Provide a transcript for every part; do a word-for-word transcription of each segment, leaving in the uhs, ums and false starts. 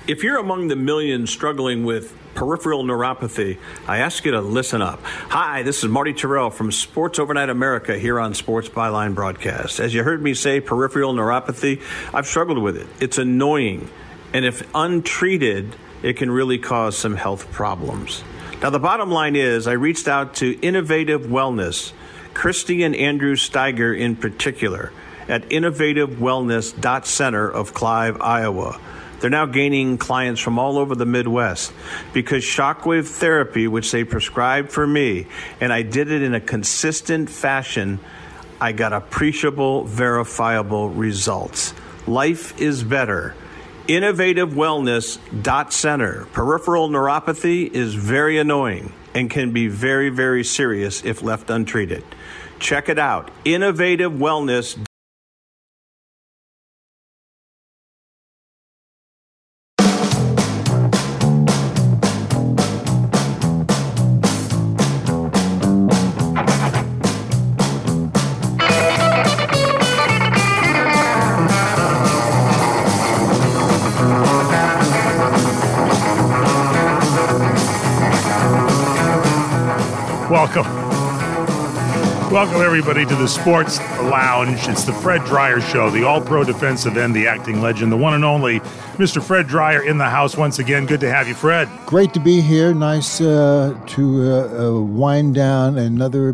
If you're among the millions struggling with peripheral neuropathy, I ask you to listen up. Hi, this is Marty Terrell from Sports Overnight America here on Sports Byline Broadcast. As you heard me say, peripheral neuropathy, I've struggled with it. It's annoying, and if untreated, it can really cause some health problems. Now, the bottom line is I reached out to Innovative Wellness, Christy and Andrew Steiger in particular, at innovative wellness dot center of Clive, Iowa. They're now gaining clients from all over the Midwest because shockwave therapy, which they prescribed for me, and I did it in a consistent fashion, I got appreciable, verifiable results. Life is better. innovative wellness dot center. Peripheral neuropathy is very annoying and can be very, very serious if left untreated. Check it out. Innovative Wellness. Welcome. Welcome, everybody, to the Sports Lounge. It's the Fred Dryer Show, the all-pro defensive end, the acting legend, the one and only Mister Fred Dryer in the house once again. Good to have you, Fred. Great to be here. Nice uh, to uh, uh, wind down another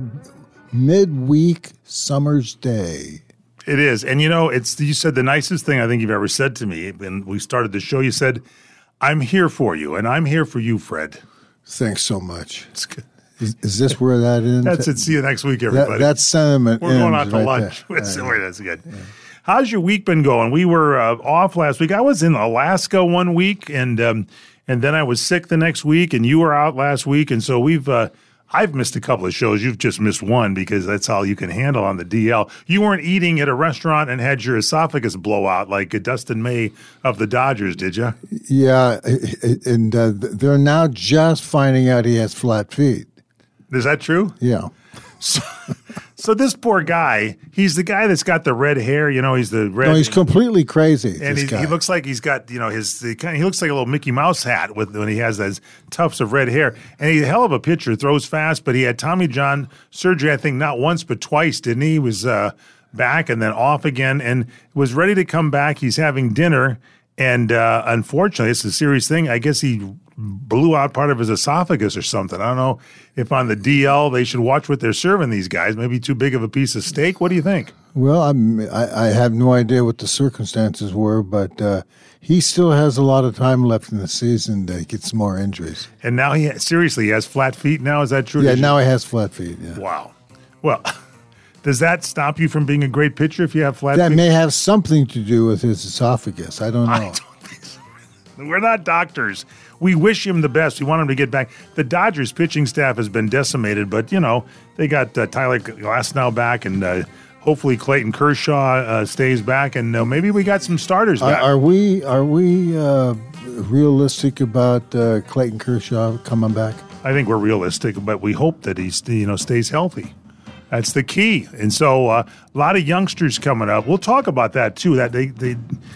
midweek summer's day. It is. And, you know, it's you said the nicest thing I think you've ever said to me when we started the show. You said, I'm here for you, and I'm here for you, Fred. Thanks so much. It's good. Is, is this where that ends? That's it. See you next week, everybody. That, that sentiment We're going out to right lunch. There. That's, Right. that's good. Yeah. How's your week been going? We were uh, off last week. I was in Alaska one week, and um, and then I was sick the next week, and you were out last week, and so we've uh, I've missed a couple of shows. You've just missed one because that's all you can handle on the D L. You weren't eating at a restaurant and had your esophagus blow out like Dustin May of the Dodgers, did you? Yeah, and uh, they're now just finding out he has flat feet. Is that true? Yeah. So, so this poor guy, he's the guy that's got the red hair. You know, he's the red. No, he's completely crazy. And this he, guy. he looks like he's got, you know, his the kind of, he looks like a little Mickey Mouse hat with when he has those tufts of red hair. And he's a hell of a pitcher, throws fast, but he had Tommy John surgery, I think, not once but twice, didn't he? He was uh, back and then off again and was ready to come back. He's having dinner, and uh, unfortunately, it's a serious thing. I guess he blew out part of his esophagus or something. I don't know if on the D L they should watch what they're serving these guys. Maybe too big of a piece of steak. What do you think? Well, I'm, I, I have no idea what the circumstances were, but uh, he still has a lot of time left in the season to get some more injuries. And now he seriously he has flat feet now. Is that true? Yeah, Did now you, he has flat feet. Yeah. Wow. Well, does that stop you from being a great pitcher if you have flat That feet? may have something to do with his esophagus. I don't know. I don't think so. We're not doctors. We wish him the best. We want him to get back. The Dodgers pitching staff has been decimated, but, you know, they got uh, Tyler Glasnow back, and uh, hopefully Clayton Kershaw uh, stays back, and uh, maybe we got some starters Are, back. are we are we uh, realistic about uh, Clayton Kershaw coming back? I think we're realistic, but we hope that he you know stays healthy. That's the key. And so uh, a lot of youngsters coming up. We'll talk about that, too. That they, they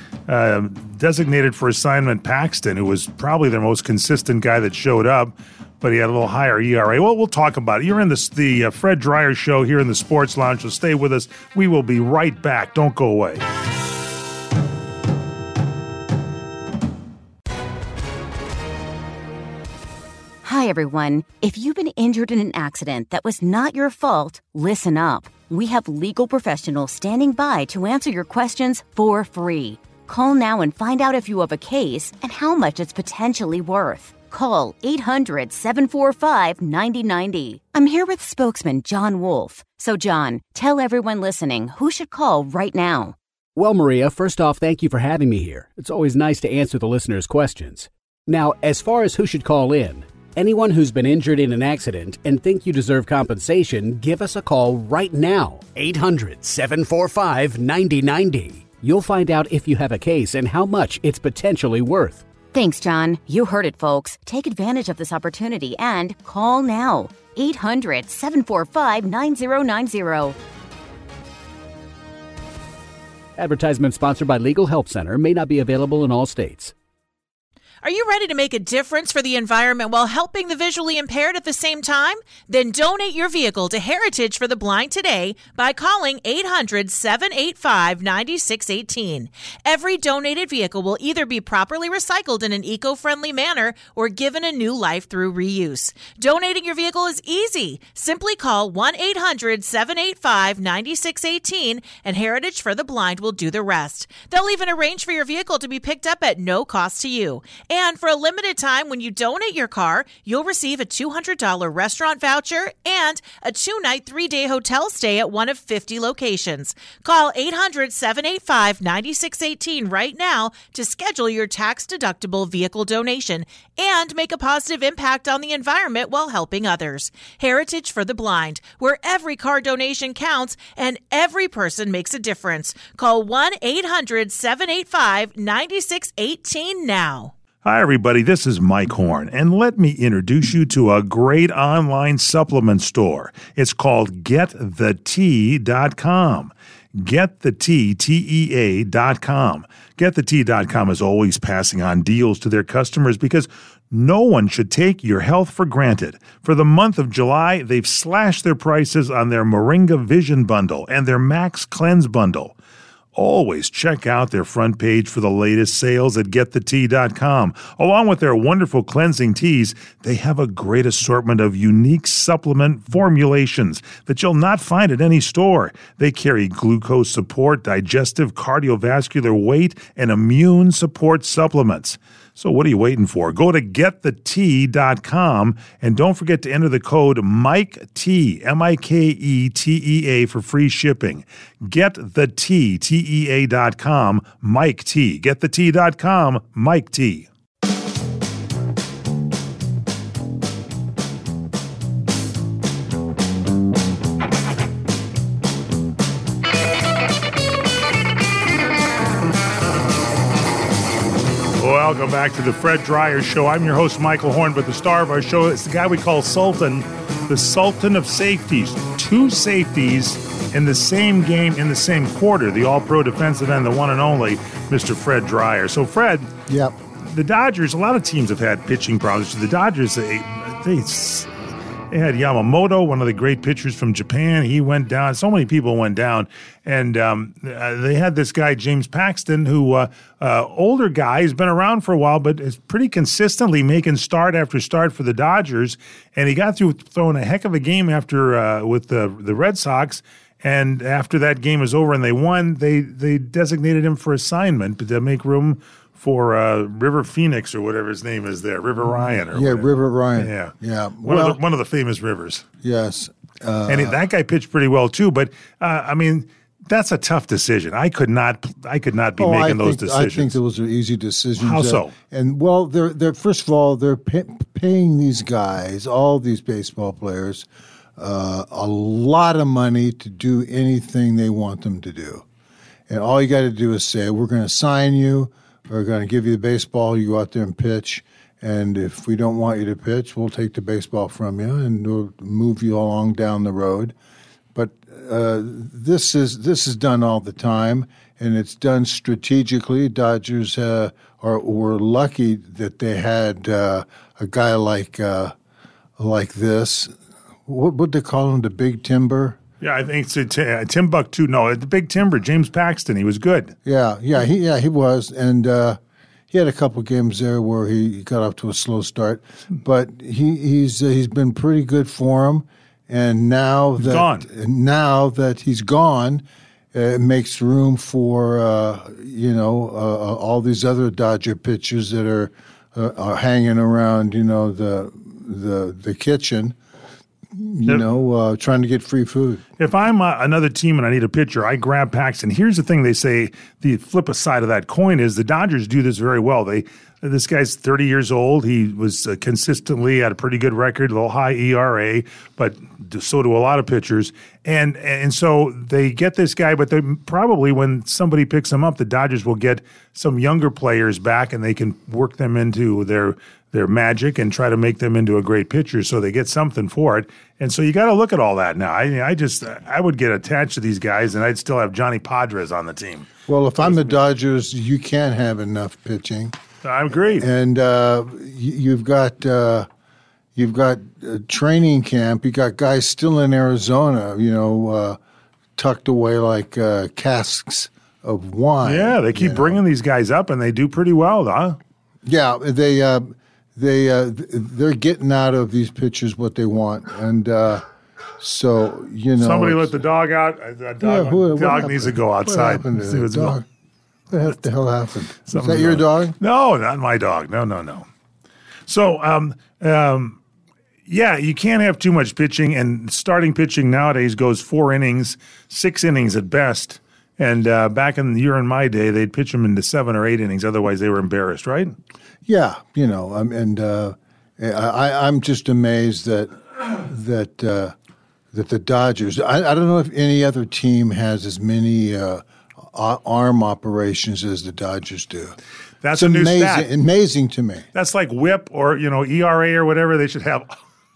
uh, designated for assignment Paxton, who was probably their most consistent guy that showed up, but he had a little higher E R A. Well, we'll talk about it. You're in the, the uh, Fred Dryer Show here in the Sports Lounge, so stay with us. We will be right back. Don't go away. Hi, everyone. If you've been injured in an accident that was not your fault, listen up. We have legal professionals standing by to answer your questions for free. Call now and find out if you have a case and how much it's potentially worth. Call eight hundred, seven four five, nine zero nine zero. I'm here with spokesman John Wolf. So, John, tell everyone listening who should call right now. Well, Maria, first off, thank you for having me here. It's always nice to answer the listeners' questions. Now, as far as who should call in, anyone who's been injured in an accident and think you deserve compensation, give us a call right now. eight hundred, seven four five, nine zero nine zero. You'll find out if you have a case and how much it's potentially worth. Thanks, John. You heard it, folks. Take advantage of this opportunity and call now. eight hundred, seven four five, nine zero nine zero. Advertisement sponsored by Legal Help Center, may not be available in all states. Are you ready to make a difference for the environment while helping the visually impaired at the same time? Then donate your vehicle to Heritage for the Blind today by calling eight hundred, seven eight five, nine six one eight. Every donated vehicle will either be properly recycled in an eco-friendly manner or given a new life through reuse. Donating your vehicle is easy. Simply call one eight hundred, seven eight five, nine six one eight and Heritage for the Blind will do the rest. They'll even arrange for your vehicle to be picked up at no cost to you. And for a limited time, when you donate your car, you'll receive a two hundred dollars restaurant voucher and a two-night, three-day hotel stay at one of fifty locations. Call eight hundred, seven eight five, nine six one eight right now to schedule your tax-deductible vehicle donation and make a positive impact on the environment while helping others. Heritage for the Blind, where every car donation counts and every person makes a difference. Call one eight hundred, seven eight five, nine six one eight now. Hi, everybody. This is Mike Horn, and let me introduce you to a great online supplement store. It's called get the tea dot com. get the tea, T E A dot com. get the tea dot com is always passing on deals to their customers because no one should take your health for granted. For the month of July, they've slashed their prices on their Moringa Vision Bundle and their Max Cleanse Bundle. Always check out their front page for the latest sales at get the tea dot com. Along with their wonderful cleansing teas, they have a great assortment of unique supplement formulations that you'll not find at any store. They carry glucose support, digestive, cardiovascular, weight, and immune support supplements. So what are you waiting for? Go to get the tea dot com and don't forget to enter the code MikeT, M I K E T E A for free shipping. Get the Tea, T E A dot com, Mike T. get the tea dot com, Mike T. Welcome back to the Fred Dryer Show. I'm your host, Michael Horn, but the star of our show is the guy we call Sultan, the Sultan of safeties. Two safeties in the same game, in the same quarter, the all-pro defensive end, the one and only, Mister Fred Dryer. So, Fred, Yep. the Dodgers, a lot of teams have had pitching problems. The Dodgers, they, they, they had Yamamoto, one of the great pitchers from Japan. He went down. So many people went down. And um, uh, they had this guy, James Paxton, who, uh, uh, older guy, has been around for a while, but is pretty consistently making start after start for the Dodgers. And he got through throwing a heck of a game after uh, with the, the Red Sox. And after that game was over and they won, they, they designated him for assignment to make room for uh, River Phoenix or whatever his name is there, River Ryan. Or Yeah, whatever. River Ryan. Yeah. Yeah. One, Well, of the, one of the famous rivers. yes. Uh, And that guy pitched pretty well too, but uh, I mean, that's a tough decision. I could not, I could not be oh, making I those think, decisions. I think those are easy decisions. How Uh, so? And well, they're they're first of all they're pay, paying these guys, all these baseball players, uh, a lot of money to do anything they want them to do, and all you got to do is say, "We're going to sign you. We're going to give you the baseball. You go out there and pitch." And if we don't want you to pitch, we'll take the baseball from you and we'll move you along down the road. But uh, this is this is done all the time, and it's done strategically. Dodgers uh, are were lucky that they had uh, a guy like uh, like this. What would they call him? The Big Timber. Yeah, I think it's a t- uh, Timbuktu. No, the Big Timber, James Paxton. He was good. Yeah, yeah, he yeah he was, and uh, he had a couple games there where he got off to a slow start, but he he's uh, he's been pretty good for him. And now He's that gone. now that he's gone, uh, it makes room for uh, you know uh, all these other Dodger pitchers that are uh, are hanging around you know the the the kitchen, you Yep. know, uh, trying to get free food. If I'm uh, another team and I need a pitcher, I grab Paxton. Here's the thing they say, the flip side of that coin is the Dodgers do this very well. They This guy's thirty years old. He was uh, consistently had a pretty good record, a little high E R A, but so do a lot of pitchers. And and so they get this guy, but they probably when somebody picks him up, the Dodgers will get some younger players back and they can work them into their their magic and try to make them into a great pitcher so they get something for it. And so you got to look at all that now. I, I just I would get attached to these guys, and I'd still have Johnny Padres on the team. Well, if I'm the Dodgers, you can't have enough pitching. I agree. And uh, you've got uh, you've got uh, training camp. You got guys still in Arizona, you know, uh, tucked away like uh, casks of wine. Yeah, they keep bringing know. these guys up, and they do pretty well, huh? Yeah, they uh, they uh, they're getting out of these pitchers what they want, and uh, so you know. Somebody let the dog out. That dog, yeah, who, dog needs to go outside. What See what's dog? What the hell happened? Is that Something's your wrong. dog? No, not my dog. No, no, no. So, um, um, yeah, you can't have too much pitching, and starting pitching nowadays goes four innings, six innings at best. And uh, back in the year in my day, they'd pitch them into seven or eight innings. Otherwise, they were embarrassed, right? Yeah, you know, um, and uh, I, I'm just amazed that that uh, that the Dodgers. I, I don't know if any other team has as many uh, arm operations as the Dodgers do. That's it's a new amazing, stat. Amazing to me. That's like whip or you know E R A or whatever. They should have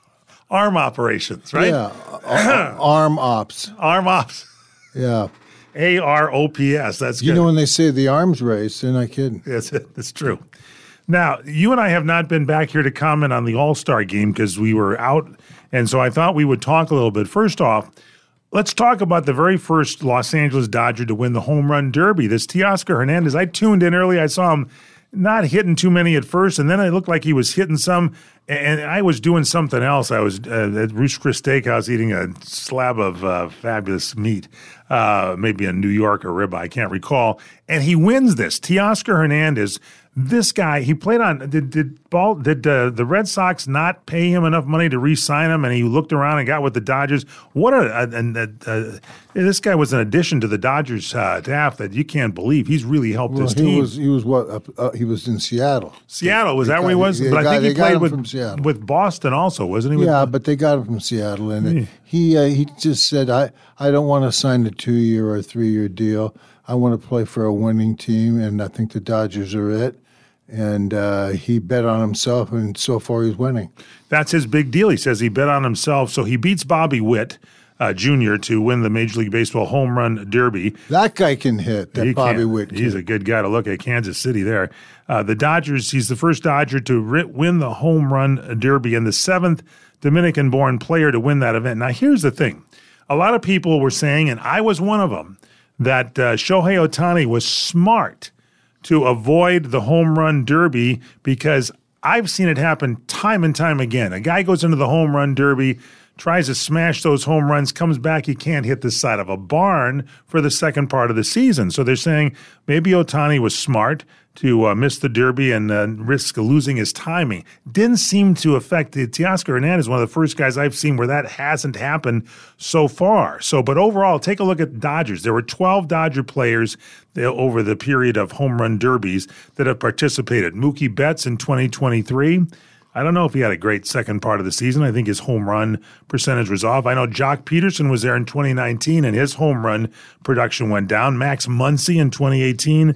arm operations, right? Yeah, arm ops. Arm ops. Yeah. A R O P S. That's good. You know when they say the arms race, they're not kidding. Yes, it's true. Now, you and I have not been back here to comment on the All-Star game because we were out, and so I thought we would talk a little bit. First off, let's talk about the very first Los Angeles Dodger to win the home run derby. This Teoscar Hernandez. I tuned in early. I saw him not hitting too many at first, and then it looked like he was hitting some, and I was doing something else. I was uh, at Ruth's Chris Steakhouse eating a slab of uh, fabulous meat, uh, maybe a New York or ribeye, I can't recall, and he wins this. Teoscar Hernandez, this guy, he played on, did did, ball, did uh, the Red Sox not pay him enough money to re-sign him, and he looked around and got with the Dodgers? What a, a, a, a, a this guy was an addition to the Dodgers uh, staff that you can't believe. He's really helped well, this he team. Was, he was what? Uh, uh, he was in Seattle. Seattle, was they that got, where he was? They, but they I think got, he played with, from Seattle. with Boston also, wasn't he? With, yeah, but they got him from Seattle, and yeah. he uh, he just said, "I I don't want to sign a two-year or a three-year deal. I want to play for a winning team, and I think the Dodgers are it." And uh, he bet on himself, and so far he's winning. That's his big deal. He says he bet on himself, so he beats Bobby Witt uh, Junior to win the Major League Baseball home run derby. That guy can hit, that he Bobby can. Witt. He's a good guy to look at. Kansas City there. Uh, the Dodgers, he's the first Dodger to ri- win the home run derby and the seventh Dominican-born player to win that event. Now, here's the thing. A lot of people were saying, and I was one of them, that uh, Shohei Ohtani was smart to avoid the home run derby because I've seen it happen time and time again. A guy goes into the home run derby, tries to smash those home runs, comes back, he can't hit the side of a barn for the second part of the season. So they're saying maybe Ohtani was smart to uh, miss the derby and uh, risk losing his timing. Didn't seem to affect the Teoscar Hernandez, one of the first guys I've seen where that hasn't happened so far. So, but overall, take a look at the Dodgers. There were twelve Dodger players over the period of home run derbies that have participated. Mookie Betts in twenty twenty-three. I don't know if he had a great second part of the season. I think his home run percentage was off. I know Jock Peterson was there in twenty nineteen, and his home run production went down. Max Muncy in twenty eighteen.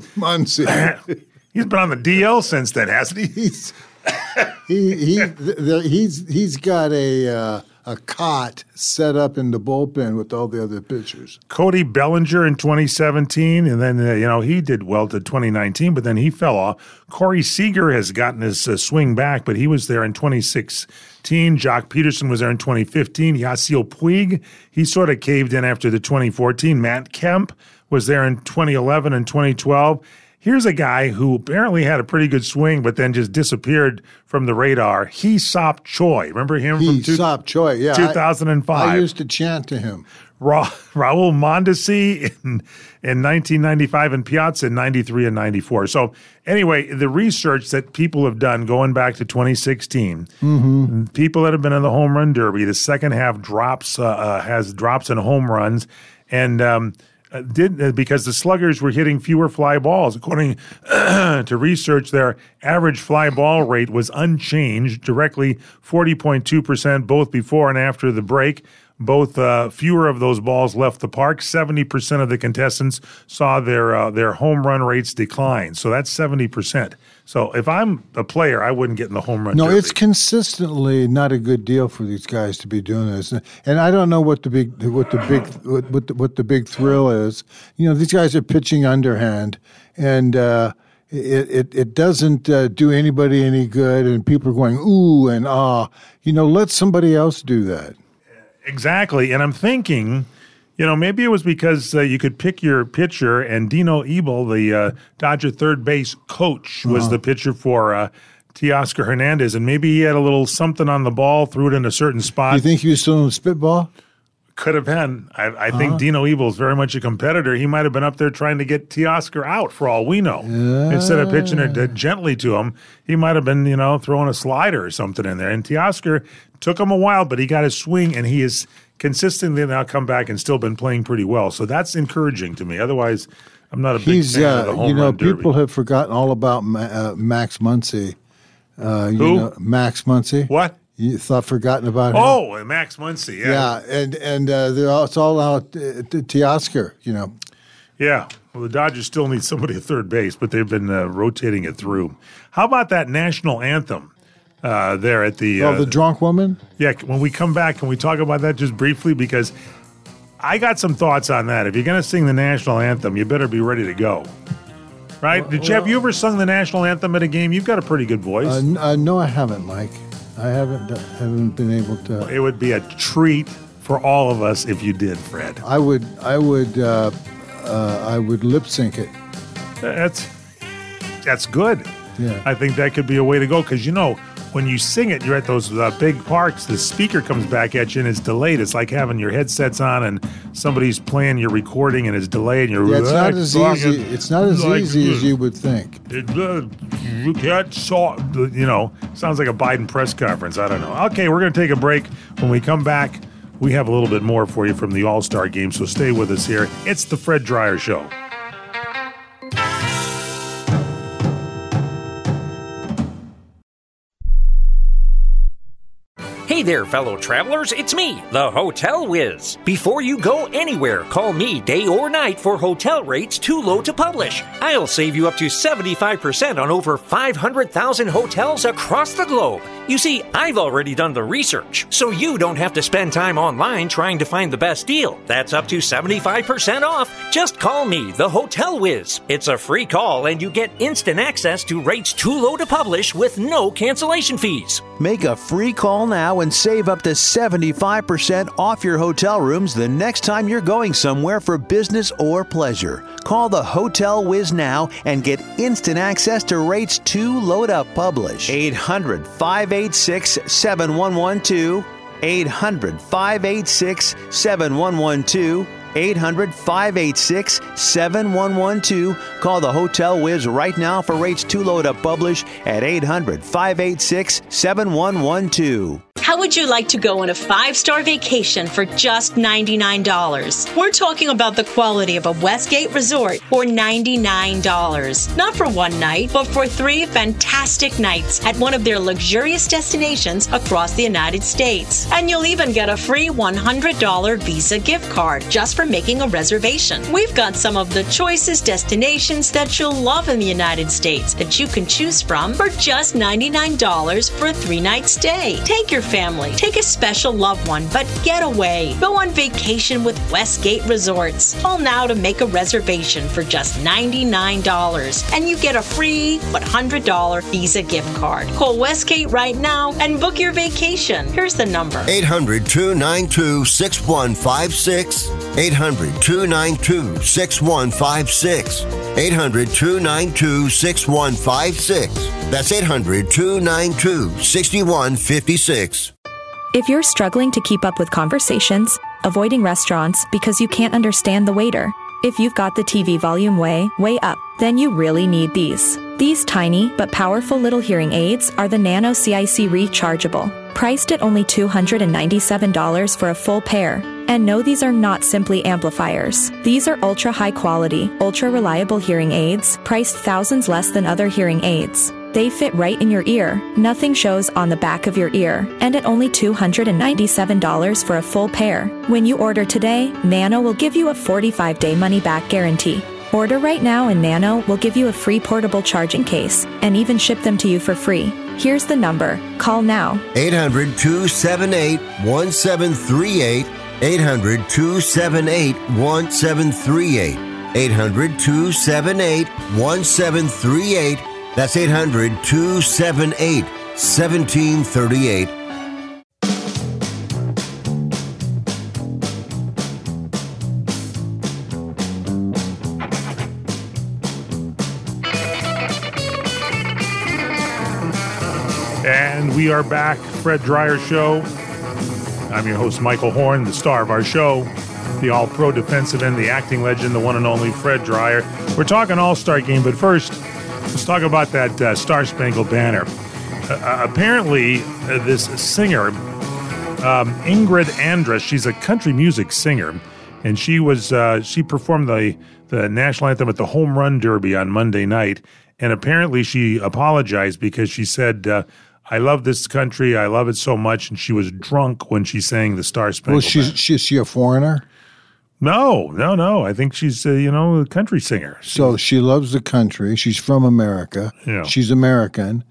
Muncy. He's been on the D L since then, hasn't he? He's he he the, he's he's got a uh, a cot set up in the bullpen with all the other pitchers. Cody Bellinger in twenty seventeen, and then uh, you know he did well to twenty nineteen, but then he fell off. Corey Seager has gotten his uh, swing back, but he was there in twenty sixteen. Jock Peterson was there in twenty fifteen. Yasiel Puig, he sort of caved in after the twenty fourteen. Matt Kemp was there in twenty eleven and twenty twelve. Here's a guy who apparently had a pretty good swing, but then just disappeared from the radar. Hee-Sop Choi. Remember him from Hee-Sop Choi, yeah. two thousand five? I, I used to chant to him. Ra- Raul Mondesi in, in nineteen ninety-five and Piazza in ninety-three and ninety-four. So anyway, the research that people have done going back to twenty sixteen, mm-hmm. people that have been in the home run derby, the second half drops uh, uh, has drops in home runs, and um, Uh, did uh, because the sluggers were hitting fewer fly balls. According to research, their average fly ball rate was unchanged, directly forty point two percent both before and after the break. both uh, fewer of those balls left the park. seventy percent of the contestants saw their uh, their home run rates decline. So that's seventy percent. So if I'm a player, I wouldn't get in the home run No, derby. it's consistently not a good deal for these guys to be doing this, and I don't know what the big what the big what what the, what the big thrill is. You know, these guys are pitching underhand, and uh, it it it doesn't uh, do anybody any good, and people are going ooh and ah. You know, let somebody else do that. Exactly, and I'm thinking, you know, maybe it was because uh, you could pick your pitcher, and Dino Ebel, the uh, Dodger third base coach, was Uh-huh. the pitcher for uh, Teoscar Hernandez, and maybe he had a little something on the ball, threw it in a certain spot. You think he was still in spitball? Could have been. I, I think Uh-huh. Dino Ebel is very much a competitor. He might have been up there trying to get Teoscar out, for all we know. Instead of pitching it uh, gently to him, he might have been, you know, throwing a slider or something in there. And Teoscar took him a while, but he got his swing, and he has consistently now come back and still been playing pretty well. So that's encouraging to me. Otherwise, I'm not a big He's, fan uh, of the home you know, run derby. people have forgotten all about Ma- uh, Max Muncy. Uh, you Who? know, Max Muncy. What? You thought forgotten about him? Oh, and Max Muncy. Yeah. Yeah, and and uh, they're all, it's all out uh, to Teoscar, you know. Yeah. Well, the Dodgers still need somebody at third base, but they've been uh, rotating it through. How about that national anthem uh, there at the Oh, uh, the drunk woman? Yeah, when we come back, can we talk about that just briefly? Because I got some thoughts on that. If you're going to sing the national anthem, you better be ready to go. Right? Did you, have you ever sung the national anthem at a game? You've got a pretty good voice. Uh, n- uh, no, I haven't, Mike. I haven't d- haven't been able to. It would be a treat for all of us if you did, Fred. I would I would uh, uh, I would lip sync it. That's that's good. Yeah. I think that could be a way to go because, you know, when you sing it, you're at those uh, big parks, the speaker comes back at you and it's delayed. It's like having your headsets on and somebody's playing your recording and it's delayed and you're Yeah, it's not like, as talking easy. It's not as like easy as this. you would think. It, uh, you can't saw, you know, sounds like a Biden press conference. I don't know. Okay, we're going to take a break. When we come back, we have a little bit more for you from the All-Star game, so stay with us here. It's the Fred Dreyer Show. Hey there, fellow travelers. It's me, the Hotel Whiz. Before you go anywhere, call me day or night for hotel rates too low to publish. I'll save you up to seventy-five percent on over five hundred thousand hotels across the globe. You see, I've already done the research, so you don't have to spend time online trying to find the best deal. That's up to seventy-five percent off. Just call me, the Hotel Whiz. It's a free call, and you get instant access to rates too low to publish with no cancellation fees. Make a free call now and save up to seventy-five percent off your hotel rooms the next time you're going somewhere for business or pleasure. Call the Hotel Whiz now and get instant access to rates too low to publish. eight hundred, five eight six, seven one one two. eight hundred, five eight six, seven one one two. eight hundred, five eight six, seven one one two. Call the Hotel Whiz right now for rates too low to publish at eight hundred, five eight six, seven one one two. How would you like to go on a five-star vacation for just ninety-nine dollars? We're talking about the quality of a Westgate resort for ninety-nine dollars. Not for one night, but for three fantastic nights at one of their luxurious destinations across the United States. And you'll even get a free one hundred dollars Visa gift card just for making a reservation. We've got some of the choicest destinations that you'll love in the United States that you can choose from for just ninety-nine dollars for a three-night stay. Take your family, take a special loved one, but get away. Go on vacation with Westgate Resorts. Call now to make a reservation for just ninety-nine dollars, and you get a free one hundred dollars Visa gift card. Call Westgate right now and book your vacation. Here's the number. eight hundred, two nine two, six one five six. eight hundred, two nine two, six one five six. eight hundred, two nine two, six one five six. That's eight hundred, two nine two, six one five six. If you're struggling to keep up with conversations, avoiding restaurants because you can't understand the waiter, if you've got the T V volume way, way up, then you really need these. These tiny but powerful little hearing aids are the Nano C I C Rechargeable, priced at only two hundred ninety-seven dollars for a full pair. And no, these are not simply amplifiers. These are ultra high quality, ultra reliable hearing aids, priced thousands less than other hearing aids. They fit right in your ear. Nothing shows on the back of your ear. And at only two hundred ninety-seven dollars for a full pair. When you order today, Nano will give you a forty-five day money-back guarantee. Order right now and Nano will give you a free portable charging case and even ship them to you for free. Here's the number. Call now. eight hundred, two seven eight, one seven three eight. eight hundred, two seven eight, one seven three eight. eight hundred, two seven eight, one seven three eight. That's eight hundred, two seven eight, one seven three eight. And we are back, Fred Dryer Show. I'm your host, Michael Horn, the star of our show, the all-pro defensive end, the acting legend, the one and only Fred Dryer. We're talking All-Star Game, but first, let's talk about that uh, Star-Spangled Banner. Uh, apparently, uh, this singer, um, Ingrid Andress, she's a country music singer, and she was uh, she performed the, the national anthem at the Home Run Derby on Monday night, and apparently she apologized because she said, uh, I love this country, I love it so much, and she was drunk when she sang the Star-Spangled Well, she's, Banner. she, is she a foreigner? No, no, no. I think she's, uh, you know, a country singer. So she loves the country. She's from America. Yeah. She's American,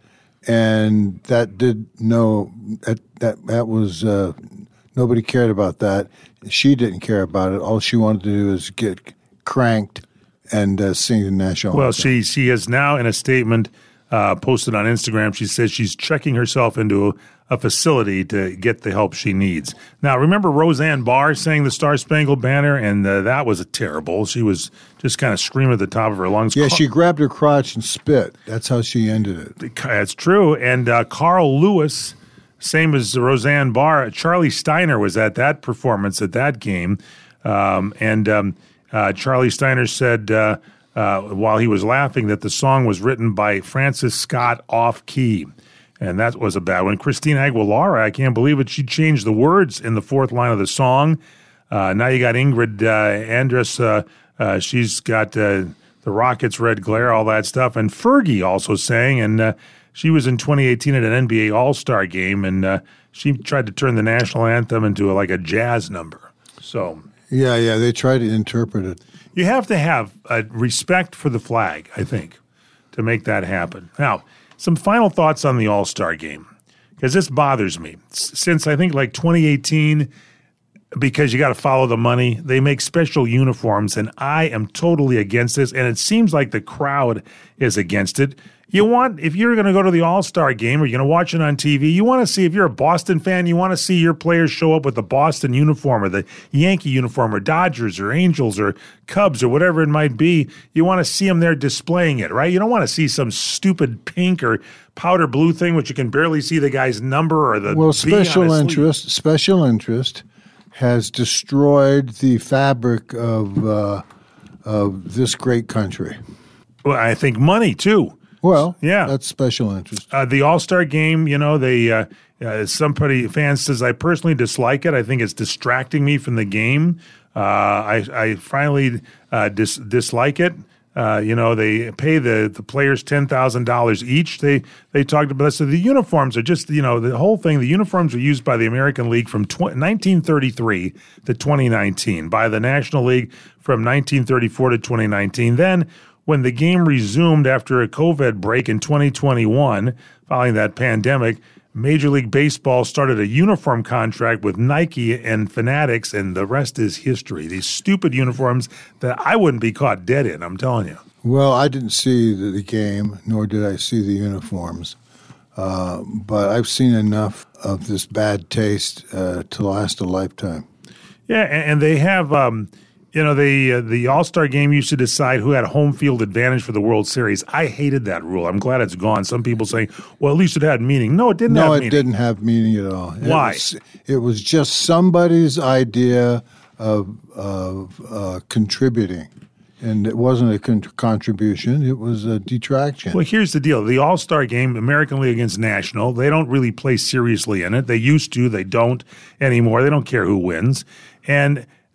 and that did no that that that was uh, nobody cared about that. She didn't care about it. All she wanted to do is get cranked and uh, sing the national Well, anthem. she she is now in a statement uh, posted on Instagram. She says she's checking herself into a, a facility to get the help she needs. Now, remember Roseanne Barr sang the Star-Spangled Banner, and uh, that was terrible. She was just kind of screaming at the top of her lungs. Yeah, she grabbed her crotch and spit. That's how she ended it. That's true. And uh, Carl Lewis, same as Roseanne Barr, Charlie Steiner was at that performance at that game. Um, and um, uh, Charlie Steiner said uh, uh, while he was laughing that the song was written by Francis Scott off-key. And that was a bad one. Christina Aguilera, I can't believe it. She changed the words in the fourth line of the song. Uh, now you got Ingrid uh, Andress. Uh, uh, she's got uh, the Rockets' Red Glare, all that stuff. And Fergie also sang. And uh, she was in twenty eighteen at an N B A All-Star game. And uh, she tried to turn the national anthem into a, like a jazz number. So Yeah, yeah, they tried to interpret it. you have to have uh, respect for the flag, I think, to make that happen. Now, some final thoughts on the All-Star Game, because this bothers me. S- Since I think like twenty eighteen, because you got to follow the money, they make special uniforms, and I am totally against this, and it seems like the crowd is against it. You want, if you're going to go to the All-Star Game or you're going to watch it on T V, you want to see, if you're a Boston fan, you want to see your players show up with the Boston uniform or the Yankee uniform or Dodgers or Angels or Cubs or whatever it might be. You want to see them there displaying it, right? You don't want to see some stupid pink or powder blue thing which you can barely see the guy's number or the Well, B on his special sleeve. interest, special interest has destroyed the fabric of uh, of this great country. Well, I think money too. Well, yeah, that's special interest. Uh, the All-Star Game, you know, they uh, uh, somebody fan says I personally dislike it. I think it's distracting me from the game. Uh, I, I finally uh, dis- dislike it. Uh, you know, they pay the, the players ten thousand dollars each. They they talked about this. So the uniforms are just, you know, the whole thing. The uniforms were used by the American League from tw- nineteen thirty-three to twenty nineteen, by the National League from nineteen thirty-four to twenty nineteen. Then when the game resumed after a COVID break in twenty twenty-one, following that pandemic, Major League Baseball started a uniform contract with Nike and Fanatics, and the rest is history. These stupid uniforms that I wouldn't be caught dead in, I'm telling you. Well, I didn't see the, the game, nor did I see the uniforms. Uh, but I've seen enough of this bad taste uh, to last a lifetime. Yeah, and, and they have, um, you know, the uh, the All-Star Game used to decide who had home field advantage for the World Series. I hated that rule. I'm glad it's gone. Some people say, well, at least it had meaning. No, it didn't no, have it meaning. didn't have meaning at all. It Why? Was, it was just somebody's idea of, of uh, contributing. And it wasn't a con- contribution. It was a detraction. Well, here's the deal. The All-Star Game, American League against National, they don't really play seriously in it. They used to. They don't anymore. They don't care who wins. And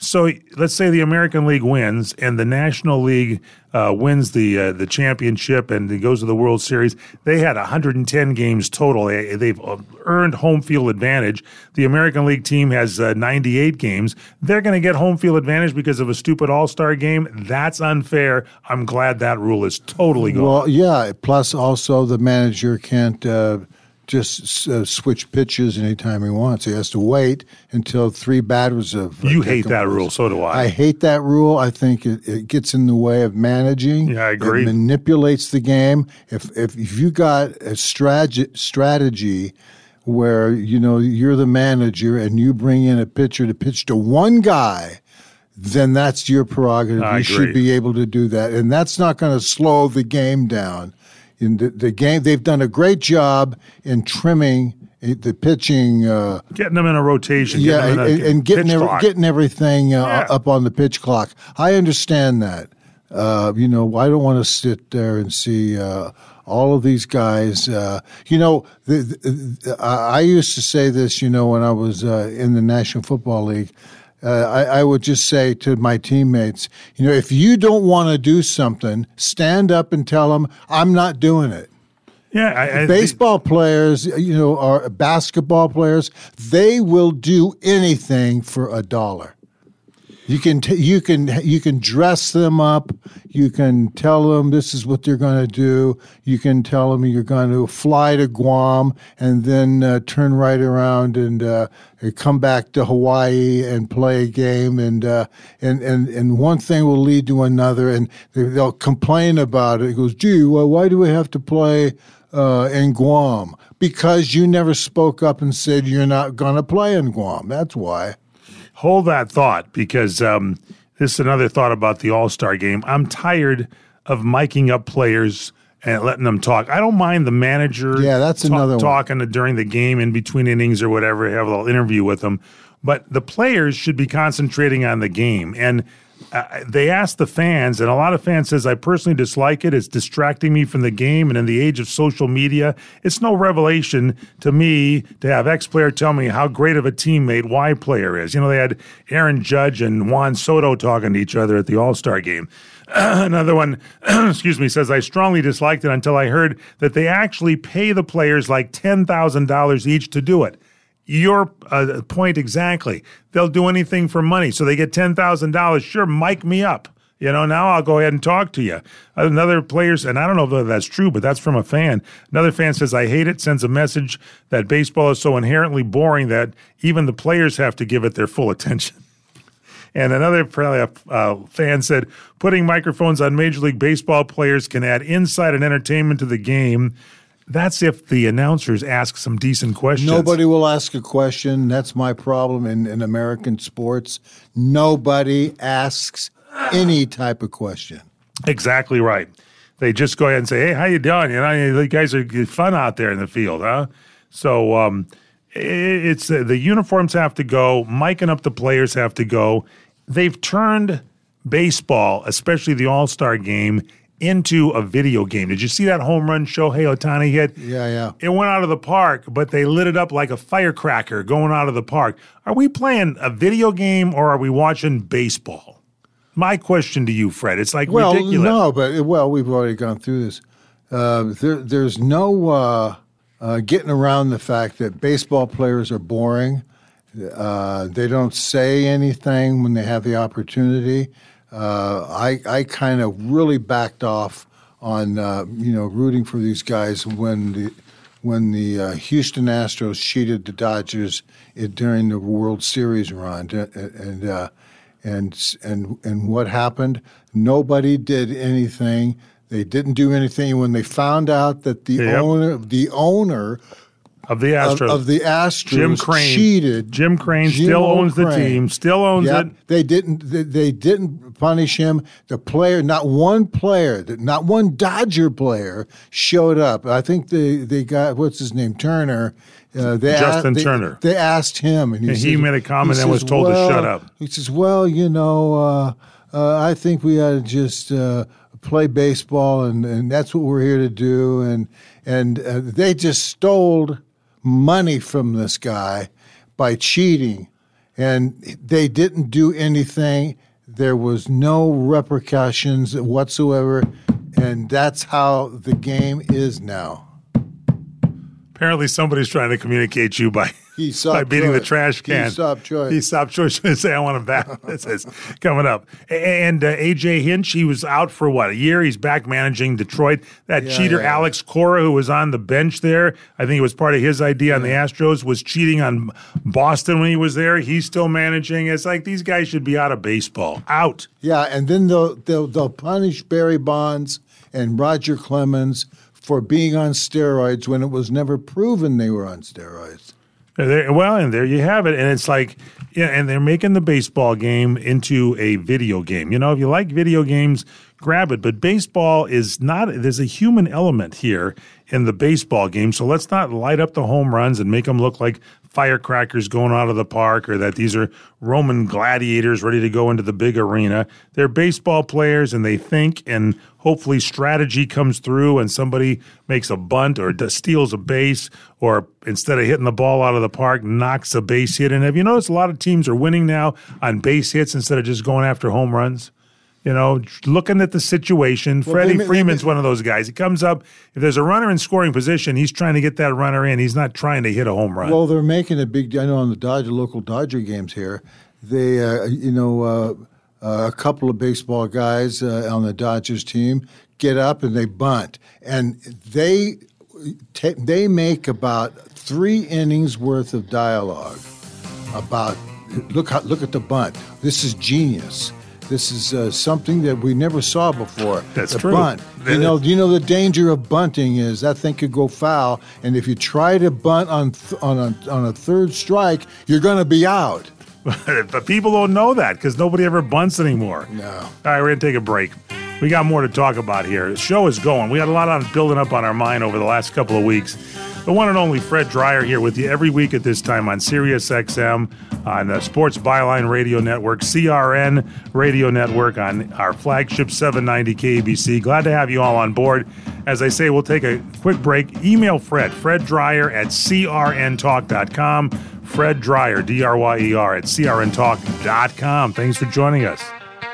So let's say the American League wins and the National League uh, wins the uh, the championship and it goes to the World Series. They had one hundred ten games total. They, they've earned home field advantage. The American League team has uh, ninety-eight games. They're going to get home field advantage because of a stupid All-Star game. That's unfair. I'm glad that rule is totally gone. Well, yeah. Plus, also the manager can't uh, just uh, switch pitches anytime he wants. He has to wait until three batters have. Uh, you hate that rule, so do I. I hate that rule. I think it, it gets in the way of managing. Yeah, I agree. It manipulates the game. If if, if you got a strategy strategy where you know you're the manager and you bring in a pitcher to pitch to one guy, then that's your prerogative. I you agree. should be able to do that, and that's not going to slow the game down. In the, the game, they've done a great job in trimming the pitching, uh, getting them in a rotation, yeah, getting them in and, a and getting pitch every, clock. getting everything uh, Yeah. up on the pitch clock. I understand that. Uh, you know, I don't want to sit there and see uh, all of these guys. Uh, you know, the, the, I used to say this. You know, when I was uh, in the National Football League. Uh, I, I would just say to my teammates, you know, if you don't want to do something, stand up and tell them, I'm not doing it. Yeah, I, I, Baseball players, you know, or basketball players, they will do anything for a dollar. You can t- you can you can dress them up. You can tell them this is what they're going to do. You can tell them you're going to fly to Guam and then uh, turn right around and uh, come back to Hawaii and play a game. And uh, and and and one thing will lead to another, and they'll complain about it. It goes, gee, well, why do we have to play uh, in Guam? Because you never spoke up and said you're not going to play in Guam. That's why. Hold that thought, because um, this is another thought about the All-Star game. I'm tired of miking up players and letting them talk. I don't mind the manager Yeah, that's ta- another one. talking during the game in between innings or whatever, have a little interview with them. But the players should be concentrating on the game. And uh, they asked the fans, and a lot of fans says, I personally dislike it. It's distracting me from the game. And in the age of social media, it's no revelation to me to have X player tell me how great of a teammate Y player is. You know, they had Aaron Judge and Juan Soto talking to each other at the All-Star game. Another one, excuse me, says, I strongly disliked it until I heard that they actually pay the players like ten thousand dollars each to do it. Your uh, point exactly. They'll do anything for money. So they get ten thousand dollars. Sure, mic me up. You know, now I'll go ahead and talk to you. Another player's, and I don't know whether that's true, but that's from a fan. Another fan says, I hate it, sends a message that baseball is so inherently boring that even the players have to give it their full attention. And another uh, fan said, putting microphones on Major League Baseball players can add insight and entertainment to the game. That's if the announcers ask some decent questions. Nobody will ask a question. That's my problem in, in American sports. Nobody asks any type of question. Exactly right. They just go ahead and say, hey, how you doing? You know, you guys are fun out there in the field, huh? So um, it's uh, the uniforms have to go. Miking up the players have to go. They've turned baseball, especially the All-Star game, into a video game. Did you see that home run Shohei Ohtani hit? Yeah, yeah. It went out of the park, but they lit it up like a firecracker going out of the park. Are we playing a video game or are we watching baseball? My question to you, Fred. It's like well, ridiculous. no, but well, we've already gone through this. Uh, there, there's no uh, uh, getting around the fact that baseball players are boring. Uh, they don't say anything when they have the opportunity. Uh, I I kind of really backed off on uh, you know rooting for these guys when the when the uh, Houston Astros cheated the Dodgers it, during the World Series run, and uh, and and and what happened? Nobody did anything. They didn't do anything when they found out that the Yep. owner the owner. Of the Astros. Of, of the Astros Jim Crane. cheated. Jim Crane Jim still owns the Crane. team, still owns Yep. it. They didn't they, they didn't punish him. The player, not one player, not one Dodger player showed up. I think they, they got, what's his name, Turner. Uh, they Justin asked, they, Turner. They asked him. And he, And he says- made a comment he and was says, told to well- shut up. He says, well, you know, uh, uh, I think we ought to just uh, play baseball, and, and that's what we're here to do. And, and uh, they just stole money from this guy by cheating. and they didn't do anything. There was no repercussions whatsoever, and that's how the game is now. Apparently somebody's trying to communicate you by, by beating choice. the trash can. He stopped choice. He stopped choice. Say, I want him back. This is coming up. And uh, A J Hinch, he was out for, what, a year? He's back managing Detroit. That yeah, cheater, yeah. Alex Cora, who was on the bench there, I think it was part of his idea on the Astros, was cheating on Boston when he was there. He's still managing. It's like these guys should be out of baseball. Out. Yeah, and then they'll, they'll, they'll punish Barry Bonds and Roger Clemens for being on steroids when it was never proven they were on steroids. There, well, and there you have it. And it's like, yeah, and they're making the baseball game into a video game. You know, if you like video games, grab it. But baseball is not, there's a human element here in the baseball game. So let's not light up the home runs and make them look like firecrackers going out of the park, or that these are Roman gladiators ready to go into the big arena. They're baseball players, and they think, and hopefully strategy comes through and somebody makes a bunt or steals a base, or instead of hitting the ball out of the park, knocks a base hit. And have you noticed a lot of teams are winning now on base hits instead of just going after home runs? You know, looking at the situation, Well, Freddie they- Freeman's they- one of those guys. He comes up, if there's a runner in scoring position, he's trying to get that runner in. He's not trying to hit a home run. Well, they're making a big deal. I know on the Dodger local Dodger games here, they, uh, you know, uh, uh, a couple of baseball guys uh, on the Dodgers team get up and they bunt, and they ta- they make about three innings worth of dialogue about look how, look at the bunt. This is genius. This is uh, something that we never saw before. That's the true. Bunt. You know, you know the danger of bunting is that thing could go foul, and if you try to bunt on th- on a, on a third strike, you're going to be out. But people don't know that because nobody ever bunts anymore. No. All right, we're going to take a break. We got more to talk about here. The show is going. We got a lot on building up on our mind over the last couple of weeks. The one and only Fred Dreyer here with you every week at this time on Sirius X M, on the Sports Byline Radio Network, C R N Radio Network, on our flagship seven ninety K A B C. Glad to have you all on board. As I say, we'll take a quick break. Email Fred, Fred Dreyer at C R N talk dot com. Fred Dreyer, D R Y E R, at C R N talk dot com. Thanks for joining us.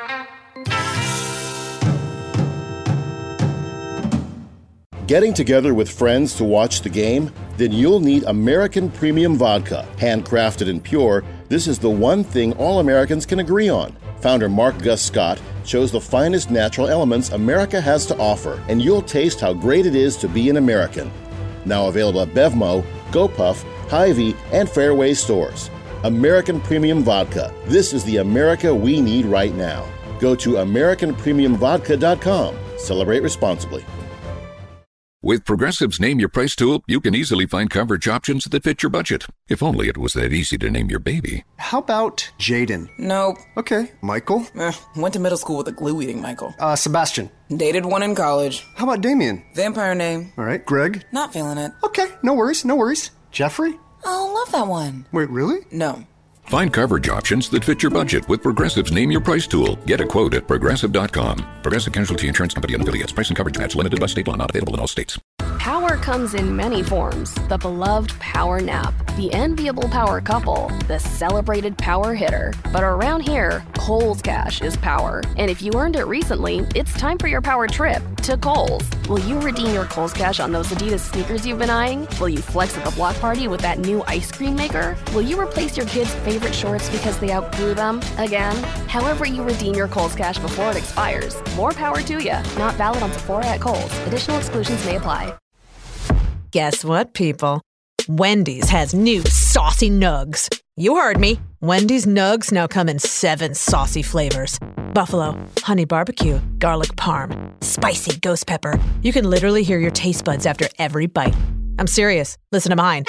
Getting together with friends to watch the game? Then you'll need American Premium Vodka. Handcrafted and pure, this is the one thing all Americans can agree on. Founder Mark Gus Scott chose the finest natural elements America has to offer, and you'll taste how great it is to be an American. Now available at Bevmo, GoPuff, Hy-Vee, and Fairway stores. American Premium Vodka. This is the America we need right now. Go to American Premium Vodka dot com. Celebrate responsibly. With Progressive's Name Your Price tool, you can easily find coverage options that fit your budget. If only it was that easy to name your baby. How about Jaden? Nope. Okay. Michael? Eh, went to middle school with a glue-eating Michael. Uh, Sebastian? Dated one in college. How about Damien? Vampire name. All right. Greg? Not feeling it. Okay. No worries. No worries. Jeffrey? Oh, love that one. Wait, really? No. Find coverage options that fit your budget with Progressive's Name Your Price tool. Get a quote at Progressive dot com. Progressive Casualty Insurance Company and affiliates. Price and coverage match limited by state law. Not available in all states. Power comes in many forms. The beloved power nap, the enviable power couple, the celebrated power hitter. But around here, Kohl's Cash is power. And if you earned it recently, it's time for your power trip to Kohl's. Will you redeem your Kohl's Cash on those Adidas sneakers you've been eyeing? Will you flex at the block party with that new ice cream maker? Will you replace your kids' favorite shorts because they outgrew them again? However you redeem your Kohl's Cash before it expires, more power to you. Not valid on Sephora at Kohl's. Additional exclusions may apply. Guess what, people? Wendy's has new saucy nugs. You heard me. Wendy's nugs now come in seven saucy flavors. Buffalo, honey barbecue, garlic parm, spicy ghost pepper. You can literally hear your taste buds after every bite. I'm serious. Listen to mine.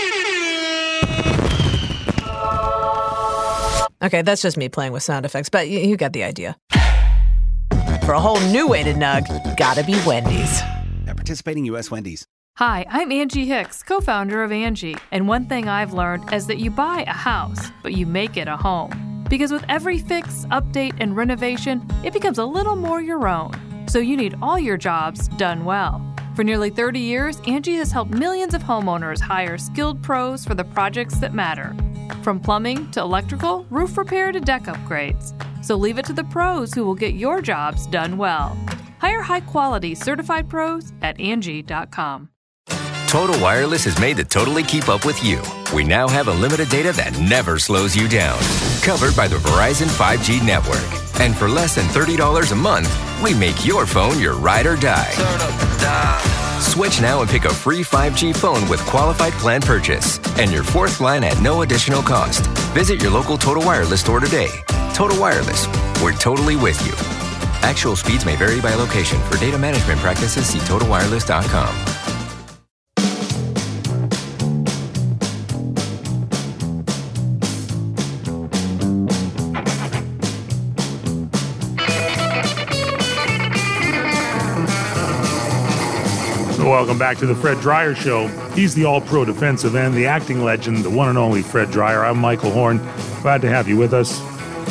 Okay, that's just me playing with sound effects, but you, you get the idea. For a whole new way to nug, gotta be Wendy's. At participating U S Wendy's. Hi, I'm Angie Hicks, co-founder of Angie, and one thing I've learned is that you buy a house, but you make it a home. Because with every fix, update, and renovation, it becomes a little more your own. So you need all your jobs done well. For nearly thirty years, Angie has helped millions of homeowners hire skilled pros for the projects that matter. From plumbing to electrical, roof repair to deck upgrades. So leave it to the pros who will get your jobs done well. Hire high-quality certified pros at Angie dot com. Total Wireless is made to totally keep up with you. We now have unlimited data that never slows you down. Covered by the Verizon five G network. And for less than thirty dollars a month, we make your phone your ride or die. Switch now and pick a free five G phone with qualified plan purchase. And your fourth line at no additional cost. Visit your local Total Wireless store today. Total Wireless, we're totally with you. Actual speeds may vary by location. For data management practices, see total wireless dot com. Welcome back to the Fred Dryer Show. He's the all-pro defensive end, the acting legend, the one and only Fred Dryer. I'm Michael Horn. Glad to have you with us.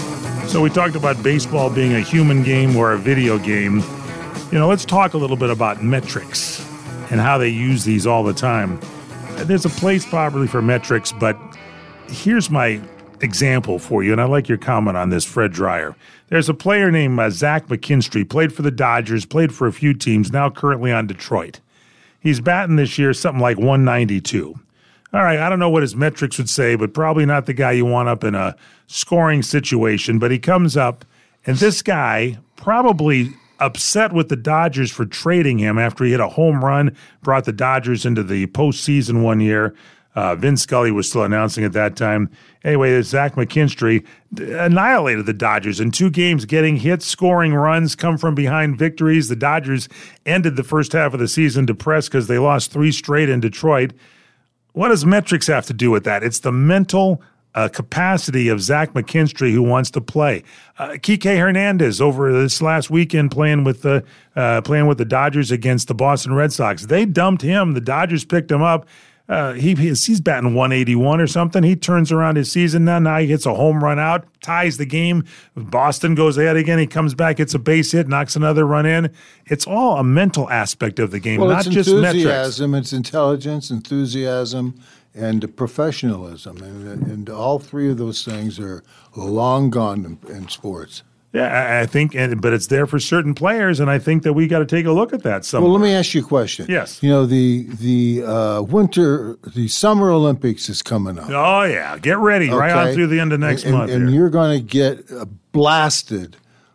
So we talked about baseball being a human game or a video game. You know, let's talk a little bit about metrics and how they use these all the time. There's a place probably for metrics, but here's my example for you, and I'd like your comment on this, Fred Dryer. There's a player named uh, Zach McKinstry, played for the Dodgers, played for a few teams, now currently on Detroit. He's batting this year something like one ninety-two. All right, I don't know what his metrics would say, but probably not the guy you want up in a scoring situation. But he comes up, and this guy probably upset with the Dodgers for trading him after he hit a home run, brought the Dodgers into the postseason one year. Uh, Vince Scully was still announcing at that time. Anyway, Zach McKinstry annihilated the Dodgers in two games, getting hits, scoring runs, come from behind victories. The Dodgers ended the first half of the season depressed because they lost three straight in Detroit. What does metrics have to do with that? It's the mental uh, capacity of Zach McKinstry who wants to play. Uh, Kike Hernandez over this last weekend playing with the uh, playing with the Dodgers against the Boston Red Sox. They dumped him. The Dodgers picked him up. Uh, he he's batting one eighty-one or something. He turns around his season now. Now he hits a home run out, ties the game. Boston goes ahead again. He comes back, hits a base hit, knocks another run in. It's all a mental aspect of the game, well, not it's just metrics. Enthusiasm, it's intelligence, enthusiasm, and professionalism. And, and all three of those things are long gone in, in sports. Yeah, I, I think, and, but it's there for certain players, and I think that we got to take a look at that somewhere. Well, let me ask you a question. Yes. You know, the the uh, winter, the Summer Olympics is coming up. Oh, yeah. Get ready, okay? Right on through the end of next and, month. And, and you're going to get uh, blasted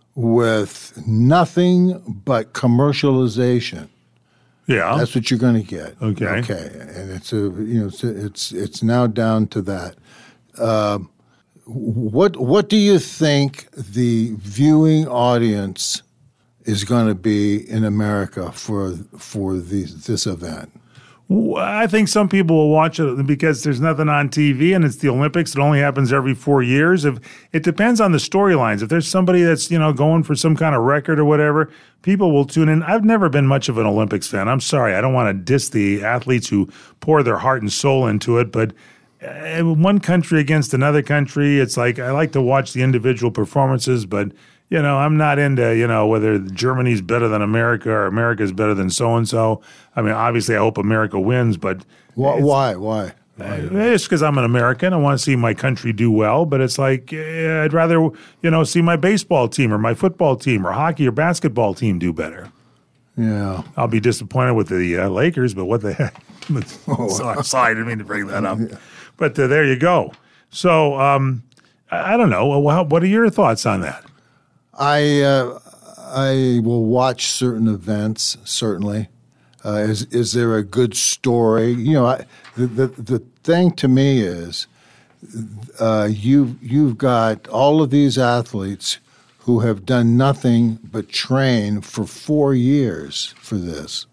with nothing but commercialization. Yeah. That's what you're going to get. Okay. Okay. And it's a, you know, it's it's, it's now down to that. Um, What what do you think the viewing audience is going to be in America for for the, this event? I think some people will watch it because there's nothing on T V and it's the Olympics. It only happens every four years. If it depends on the storylines. If there's somebody that's, you know, going for some kind of record or whatever, people will tune in. I've never been much of an Olympics fan. I'm sorry. I don't want to diss the athletes who pour their heart and soul into it, but one country against another country, it's like I like to watch the individual performances, but, you know, I'm not into, you know, whether Germany's better than America or America's better than so-and-so. I mean, obviously I hope America wins, but... Why? Why? Why? It's because I'm an American. I want to see my country do well, but it's like eh, I'd rather, you know, see my baseball team or my football team or hockey or basketball team do better. Yeah. I'll be disappointed with the uh, Lakers, but what the heck? sorry, sorry, I didn't mean to bring that up. Yeah. But uh, there you go. So um, I, I don't know. Well, what are your thoughts on that? I uh, I will watch certain events. Certainly, uh, is is there a good story? You know, I, the, the the thing to me is uh, you you've got all of these athletes who have done nothing but train for four years for this,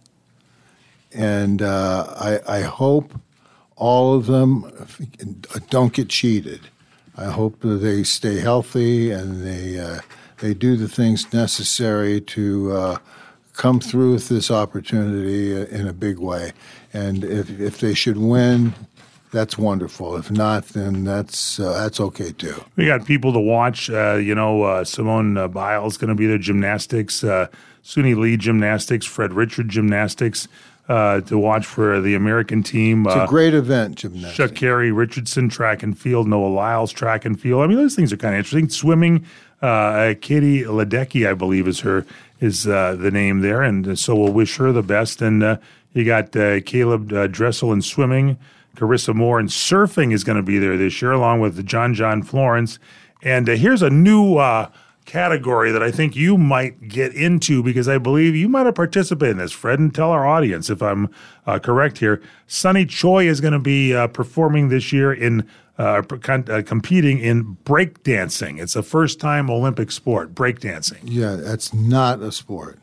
and uh, I I hope all of them don't get cheated. I hope that they stay healthy and they uh, they do the things necessary to uh, come through with this opportunity in a big way. And if if they should win, that's wonderful. If not, then that's uh, that's okay too. We got people to watch. Uh, you know, uh, Simone uh, Biles going to be there. Gymnastics. Uh, Suni Lee gymnastics. Fred Richard gymnastics. uh, to watch for the American team. It's uh, a great event, gymnastics. Sha'Carri Richardson, track and field. Noah Lyles, track and field. I mean, those things are kind of interesting. Swimming, uh, Katie Ledecky, I believe, is her is uh, the name there, and so we'll wish her the best. And uh, you got uh, Caleb uh, Dressel in swimming, Carissa Moore in surfing is going to be there this year, along with John John Florence. And uh, here's a new uh, category that I think you might get into because I believe you might have participated in this, Fred, and tell our audience if I'm uh, correct here. Sunny Choi is going to be uh, performing this year in uh, con- uh, competing in breakdancing. It's a first-time Olympic sport, breakdancing. Yeah, that's not a sport.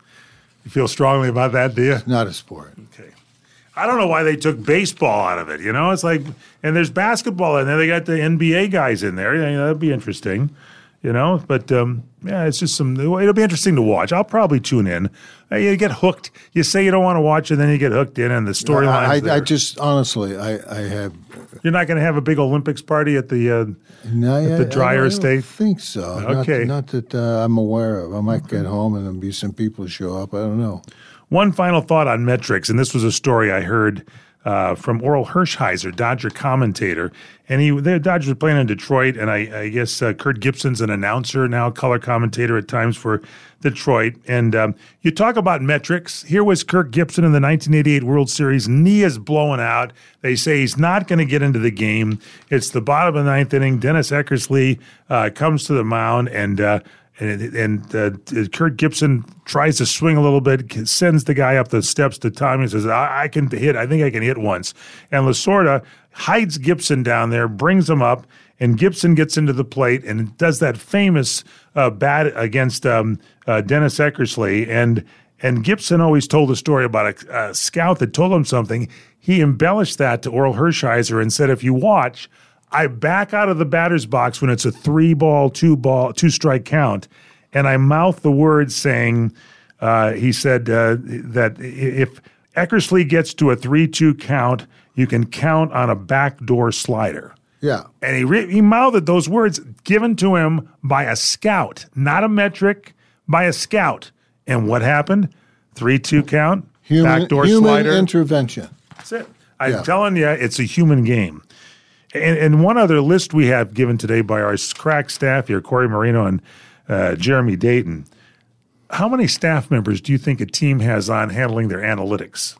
You feel strongly about that, do you? It's not a sport. Okay. I don't know why they took baseball out of it. You know, it's like, and there's basketball in there. They got the N B A guys in there. You know, that'd be interesting. You know, but um, yeah, it's just some. It'll be interesting to watch. I'll probably tune in. Uh, you get hooked. You say you don't want to watch it, then you get hooked in, and the storylines. I, I, I just honestly, I, I have. You're not going to have a big Olympics party at the uh, no, at the Dreyer I, I don't Estate? think so. Okay, not, not that uh, I'm aware of. I might get home and there'll be some people show up. I don't know. One final thought on metrics, and this was a story I heard uh, from Oral Hershiser, Dodger commentator, and he the Dodgers were playing in Detroit, and I, I guess uh, Kurt Gibson's an announcer now, color commentator at times for Detroit. And um, you talk about metrics. Here was Kirk Gibson in the nineteen eighty-eight World Series. Knee is blowing out. They say he's not going to get into the game. It's the bottom of the ninth inning. Dennis Eckersley uh, comes to the mound, and uh, and, and uh, Kurt Gibson tries to swing a little bit, sends the guy up the steps to Tommy and says, I, I can hit. I think I can hit once. And Lasorda hides Gibson down there, brings him up, and Gibson gets into the plate and does that famous uh, bat against um, uh, Dennis Eckersley. And and Gibson always told a story about a, a scout that told him something. He embellished that to Oral Hershiser and said, if you watch, I back out of the batter's box when it's a three ball, two ball, two strike count, and I mouth the words saying, uh, he said uh, that if Eckersley gets to a three two count, you can count on a backdoor slider. Yeah. And he re- he mouthed those words given to him by a scout, not a metric, by a scout. And what happened? three two count, human, backdoor human slider. intervention. That's it. I'm Yeah. telling you, it's a human game. And, and one other list we have given today by our crack staff here, Corey Marino and uh, Jeremy Dayton. How many staff members do you think a team has on handling their analytics?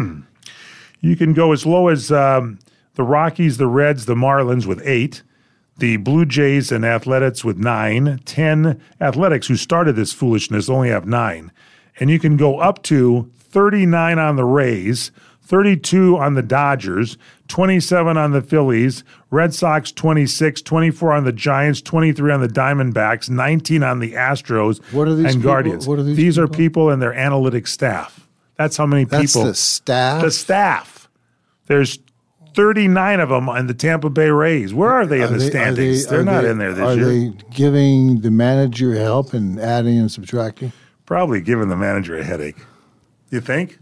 You can go as low as um, the Rockies, the Reds, the Marlins with eight, the Blue Jays and Athletics with nine, ten. Athletics, who started this foolishness, only have nine. And you can go up to thirty-nine on the Rays, thirty-two on the Dodgers, twenty-seven on the Phillies, Red Sox twenty-six, twenty-four on the Giants, twenty-three on the Diamondbacks, nineteen on the Astros What are these and people? Guardians. What are these these are people? people and their analytics staff. That's how many That's people. the staff? The staff. There's thirty-nine of them on the Tampa Bay Rays. Where are they in Are the they- are standings? they- They're are not they- in there this are year. they giving the manager help in adding and subtracting? Probably giving the manager a headache. You think?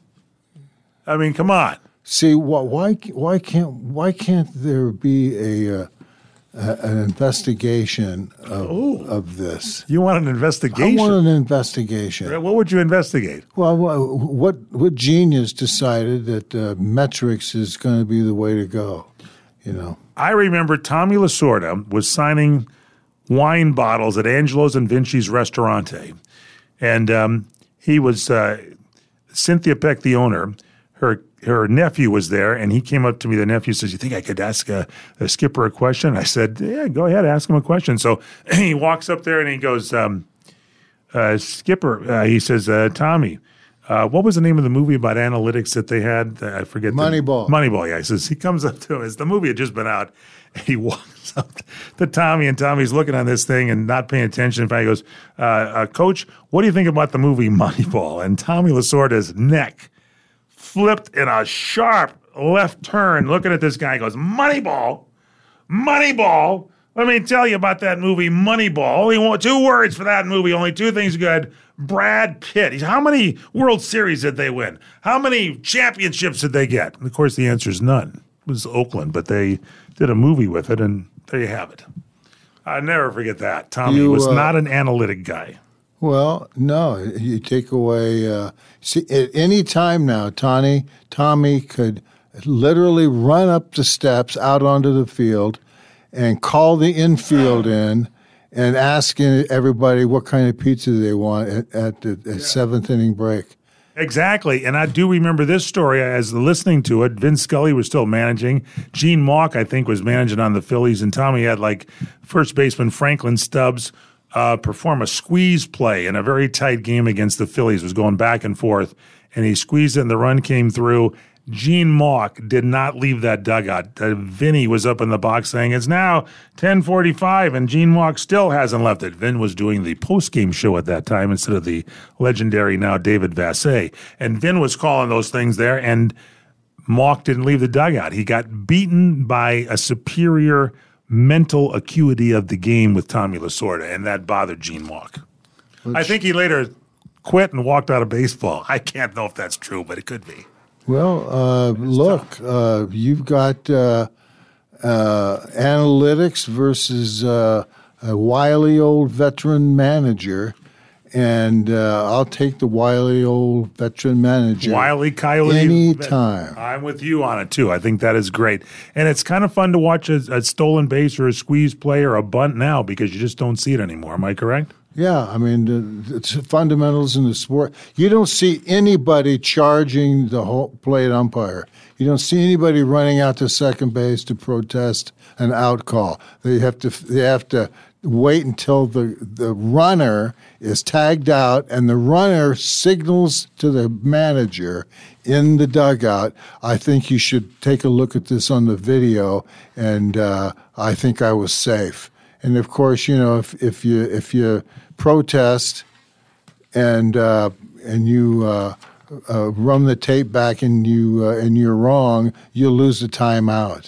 I mean, come on. See, wh- why why can't why can't there be a, uh, a an investigation of, of this? You want an investigation? I want an investigation. What would you investigate? Well, wh- what what genius decided that uh, metrics is going to be the way to go? You know, I remember Tommy Lasorda was signing wine bottles at Angelo's and Vinci's Ristorante. And um, he was, uh, Cynthia Peck, the owner, her her nephew was there, and he came up to me. The nephew says, you think I could ask a, a skipper a question? I said, yeah, go ahead, ask him a question. So he walks up there and he goes, um, uh, Skipper, uh, he says, uh, Tommy, uh, what was the name of the movie about analytics that they had? Uh, I forget. Moneyball. The, Moneyball, yeah. He says, he comes up to him. The movie had just been out. He walks up to Tommy, and Tommy's looking on this thing and not paying attention. In fact, he goes, uh, uh, Coach, what do you think about the movie Moneyball? And Tommy Lasorda's neck flipped in a sharp left turn looking at this guy. He goes, Moneyball? Moneyball? Let me tell you about that movie Moneyball. Only one, two words for that movie. Only two things good. Brad Pitt. He's, how many World Series did they win? How many championships did they get? And of course, the answer is none. It was Oakland, but they did a movie with it, and there you have it. I'll never forget that. Tommy You, was uh, not an analytic guy. Well, no. You take away uh, – see, at any time now, Tony, Tommy could literally run up the steps out onto the field and call the infield in and ask everybody what kind of pizza they want at, at the at seventh inning break. Exactly, and I do remember this story as listening to it. Vin Scully was still managing. Gene Mauch, I think, was managing on the Phillies, and Tommy had like first baseman Franklin Stubbs uh, perform a squeeze play in a very tight game against the Phillies. It was going back and forth, and he squeezed it, and the run came through. Gene Mauch did not leave that dugout. Uh, Vinny was up in the box saying, it's now ten forty-five, and Gene Mauch still hasn't left it. Vin was doing the post-game show at that time instead of the legendary now David Vassay. And Vin was calling those things there, and Mauch didn't leave the dugout. He got beaten by a superior mental acuity of the game with Tommy Lasorda, and that bothered Gene Mauch. Which, I think he later quit and walked out of baseball. I can't know if that's true, but it could be. Well, uh, look, uh, you've got uh, uh, analytics versus uh, a wily old veteran manager, and uh, I'll take the wily old veteran manager. Wily Coyote. Anytime. I'm with you on it, too. I think that is great. And it's kind of fun to watch a, a stolen base or a squeeze play or a bunt now because you just don't see it anymore. Am I correct? Yeah, I mean, it's fundamentals in the sport. You don't see anybody charging the whole plate umpire. You don't see anybody running out to second base to protest an out call. They have to they have to wait until the, the runner is tagged out and the runner signals to the manager in the dugout. I think you should take a look at this on the video, and uh, I think I was safe. And of course, you know, if if you if you protest and uh, and you uh, uh, run the tape back and you uh, and you're wrong, you'll lose the timeout.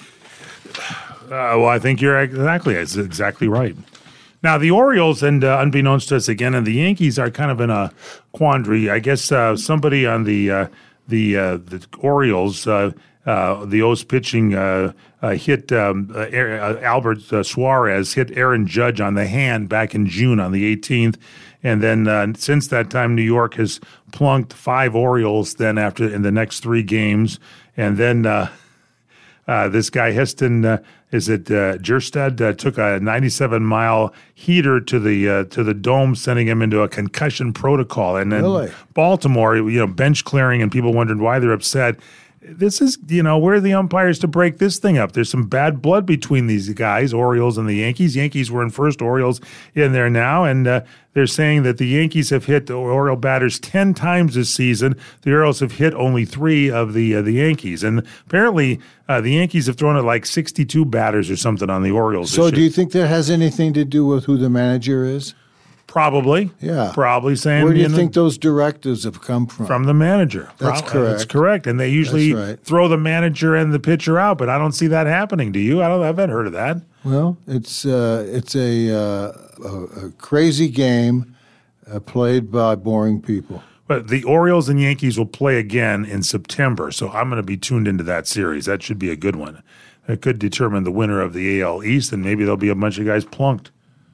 Uh, well, I think you're exactly it's exactly right. Now the Orioles, and uh, unbeknownst to us again, and the Yankees are kind of in a quandary. I guess uh, somebody on the uh, the uh, the Orioles. Uh, Uh, the O's pitching uh, uh, hit um, uh, uh, Albert uh, Suarez hit Aaron Judge on the hand back in June on the eighteenth, and then uh, since that time, New York has plunked five Orioles. Then after in the next three games, and then uh, uh, this guy Heston uh, is it uh, Jerstad uh, took a ninety-seven mile heater to the uh, to the dome, sending him into a concussion protocol, and then really? Baltimore, you know, bench clearing, and people wondered why they're upset. This is, you know, where are the umpires to break this thing up? There's some bad blood between these guys, Orioles and the Yankees. Yankees were in first, Orioles in there now, and uh, they're saying that the Yankees have hit the Oriole batters ten times this season. The Orioles have hit only three of the uh, the Yankees, and apparently uh, the Yankees have thrown at like sixty-two batters or something on the Orioles. So, do you think that has anything to do with who the manager is? Probably. Yeah. Probably saying. Where do you know, think those directives have come from? From the manager. That's Pro- correct. That's correct. And they usually right. throw the manager and the pitcher out, but I don't see that happening. Do you? I don't. I haven't heard of that. Well, it's uh, it's a, uh, a, a crazy game uh, played by boring people. But the Orioles and Yankees will play again in September, so I'm going to be tuned into that series. That should be a good one. It could determine the winner of the A L East, and maybe there'll be a bunch of guys plunked.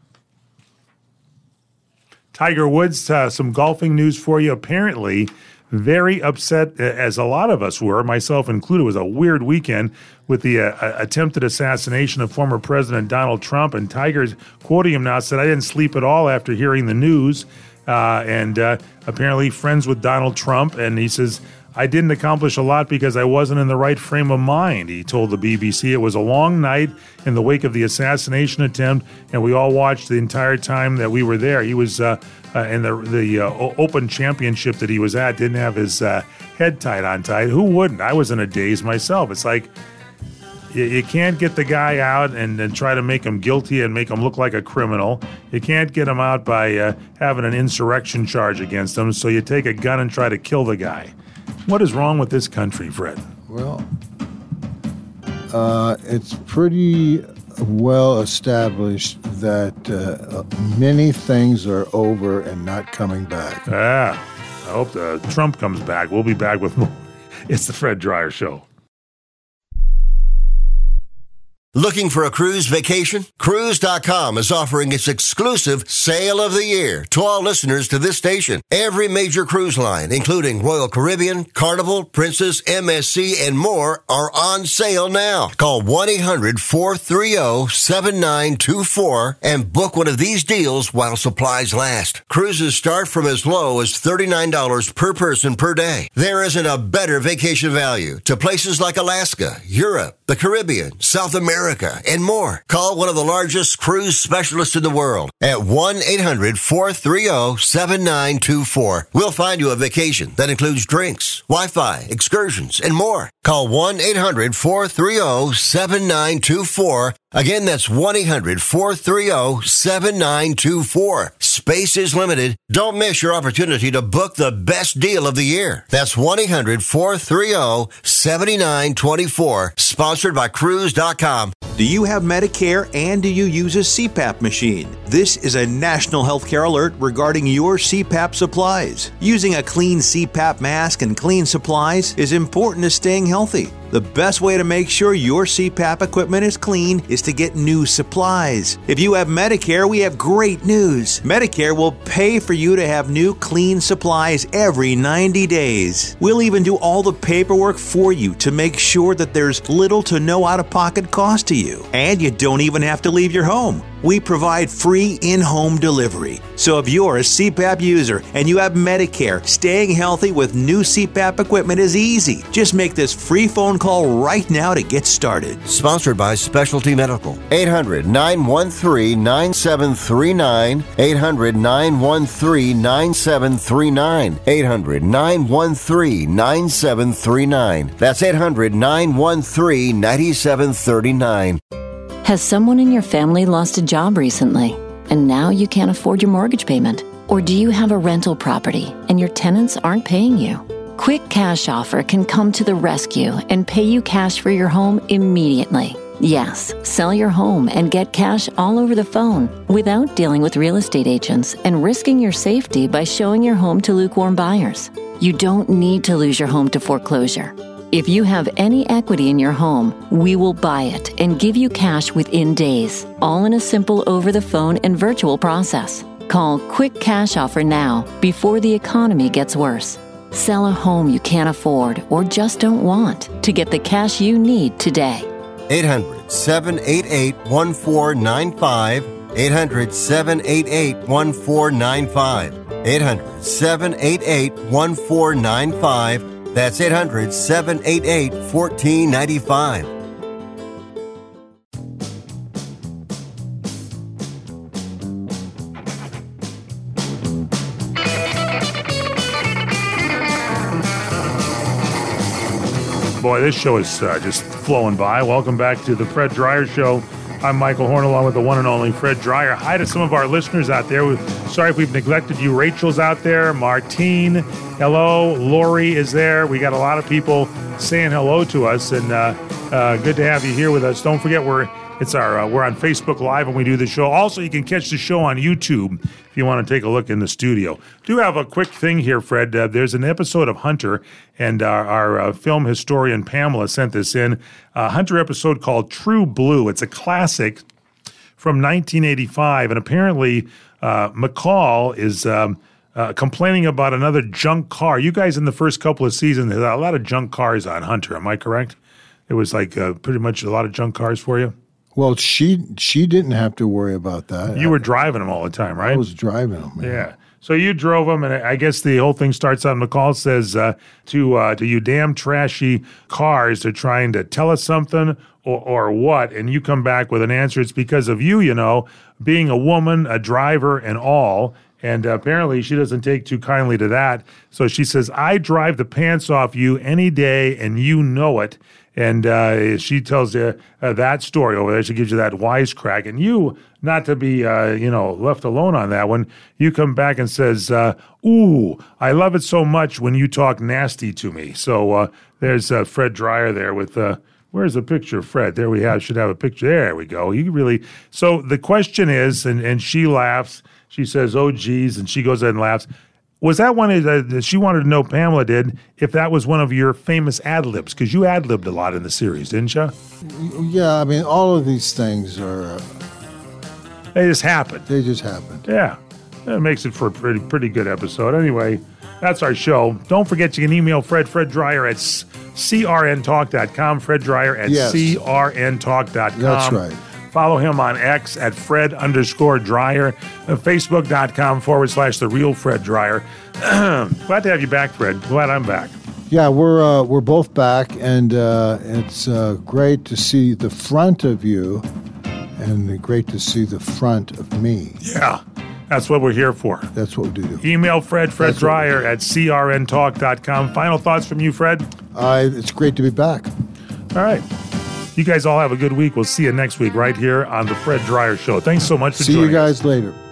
Tiger Woods, uh, some golfing news for you. Apparently, very upset, as a lot of us were, myself included. It was a weird weekend with the uh, attempted assassination of former President Donald Trump. And Tiger's quoting him now said, I didn't sleep at all after hearing the news. Uh, and uh, apparently friends with Donald Trump. And he says, I didn't accomplish a lot because I wasn't in the right frame of mind. He told the B B C it was a long night in the wake of the assassination attempt, and we all watched the entire time that we were there. He was uh, uh, in the the uh, Open Championship that he was at, didn't have his uh, head tied on tight. Who wouldn't? I was in a daze myself. It's like you, you can't get the guy out and, and try to make him guilty and make him look like a criminal. You can't get him out by uh, having an insurrection charge against him, so you take a gun and try to kill the guy. What is wrong with this country, Fred? Well, uh, it's pretty well established that uh, many things are over and not coming back. Yeah, I hope uh, Trump comes back. We'll be back with more. It's the Fred Dreyer Show. Looking for a cruise vacation? Cruise dot com is offering its exclusive Sale of the Year to all listeners to this station. Every major cruise line, including Royal Caribbean, Carnival, Princess, M S C, and more, are on sale now. Call one eight hundred four three zero seven nine two four and book one of these deals while supplies last. Cruises start from as low as thirty-nine dollars per person per day. There isn't a better vacation value to places like Alaska, Europe, the Caribbean, South America, and more. Call one of the largest cruise specialists in the world at one eight hundred four three zero seven nine two four. We'll find you a vacation that includes drinks, Wi-Fi, excursions, and more. Call one eight hundred four three zero seven nine two four. Again, that's one eight hundred four three zero seven nine two four. Space is limited. Don't miss your opportunity to book the best deal of the year. That's one eight hundred four three zero seven nine two four. Sponsored by Cruise dot com. Do you have Medicare and do you use a C PAP machine? This is a national healthcare alert regarding your C PAP supplies. Using a clean C PAP mask and clean supplies is important to staying healthy. The best way to make sure your C PAP equipment is clean is to get new supplies. If you have Medicare, we have great news. Medicare will pay for you to have new clean supplies every ninety days. We'll even do all the paperwork for you to make sure that there's little to no out-of-pocket cost to you. And you don't even have to leave your home. We provide free in-home delivery. So if you're a C PAP user and you have Medicare, staying healthy with new C PAP equipment is easy. Just make this free phone call right now to get started. Sponsored by Specialty Medical. eight hundred nine one three nine seven three nine. eight hundred nine one three nine seven three nine. eight hundred nine one three nine seven three nine. That's eight hundred nine one three nine seven three nine. Has someone in your family lost a job recently, and now you can't afford your mortgage payment? Or do you have a rental property and your tenants aren't paying you? Quick Cash Offer can come to the rescue and pay you cash for your home immediately. Yes, sell your home and get cash all over the phone without dealing with real estate agents and risking your safety by showing your home to lukewarm buyers. You don't need to lose your home to foreclosure. If you have any equity in your home, we will buy it and give you cash within days, all in a simple over-the-phone and virtual process. Call Quick Cash Offer now before the economy gets worse. Sell a home you can't afford or just don't want to get the cash you need today. eight hundred seven eight eight one four nine five. eight hundred seven eight eight one four nine five. eight hundred seven eight eight one four nine five. That's eight hundred seven eight eight one four nine five. Boy, this show is uh, just flowing by. Welcome back to the Fred Dreyer Show. I'm Michael Horn, along with the one and only Fred Dreyer. Hi to some of our listeners out there. Sorry if we've neglected you. Rachel's out there. Martine, hello. Lori is there. We got a lot of people saying hello to us, and uh, uh, good to have you here with us. Don't forget, we're it's our uh, we're on Facebook Live when we do the show. Also, you can catch the show on YouTube if you want to take a look in the studio. Do have a quick thing here, Fred. Uh, there's an episode of Hunter, and our, our uh, film historian Pamela sent this in. A Hunter episode called True Blue. It's a classic from nineteen eighty-five, and apparently uh, McCall is um, uh, complaining about another junk car. You guys in the first couple of seasons had a lot of junk cars on Hunter. Am I correct? It was like uh, pretty much a lot of junk cars for you? Well, she she didn't have to worry about that. You were driving them all the time, right? I was driving them. Yeah. yeah. So you drove them, and I guess the whole thing starts out. McCall says uh, to uh, to you damn trashy cars, they're trying to tell us something or, or what, and you come back with an answer. It's because of you, you know, being a woman, a driver, and all. And uh, apparently she doesn't take too kindly to that. So she says, I drive the pants off you any day, and you know it. And uh, she tells you uh, that story over there. She gives you that wisecrack. And you, not to be, uh, you know, left alone on that one, you come back and says, uh, ooh, I love it so much when you talk nasty to me. So uh, there's uh, Fred Dreyer there with, uh, where's the picture of Fred? There we have, should have a picture. There we go. You really, so the question is, and, and she laughs, she says, oh, geez, and she goes ahead and laughs. Was that one of the, she wanted to know, Pamela did, if that was one of your famous ad-libs? Because you ad-libbed a lot in the series, didn't you? Yeah, I mean, all of these things are... Uh, they just happened. They just happened. Yeah. That makes it for a pretty, pretty good episode. Anyway, that's our show. Don't forget you can email Fred, Fred Dryer at c r n talk dot com, Fred Dryer at yes. c r n talk dot com. That's right. Follow him on X at Fred underscore Dryer, Facebook.com forward slash The Real Fred Dryer. Glad to have you back, Fred. Glad I'm back. Yeah, we're uh, we're both back, and uh, it's uh, great to see the front of you, and great to see the front of me. Yeah, that's what we're here for. That's what we do. Email Fred, Fred Dryer at c r n talk dot com. Final thoughts from you, Fred? Uh, it's great to be back. All right. You guys all have a good week. We'll see you next week right here on The Fred Dryer Show. Thanks so much for see joining us. See you guys later.